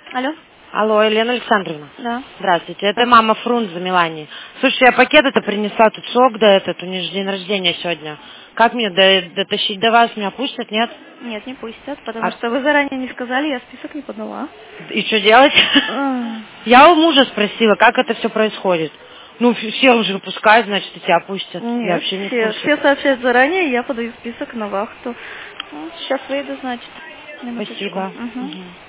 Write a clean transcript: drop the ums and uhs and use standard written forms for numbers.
Алло. Алло, Елена Александровна. Да. Здравствуйте, это мама Фрунзе Милани. Слушай, я пакет это принесла, тут сок, да, у нее же день рождения сегодня. Как мне дотащить до вас, меня пустят, нет? Нет, не пустят, потому что вы заранее не сказали, я список не подала. И что делать? Я у мужа спросила, как это все происходит. Ну, все уже выпускают, значит, и тебя пустят. Я Нет, вообще не в курсе. все сообщают заранее, я подаю список на вахту. Сейчас выйду, значит. Спасибо. Угу.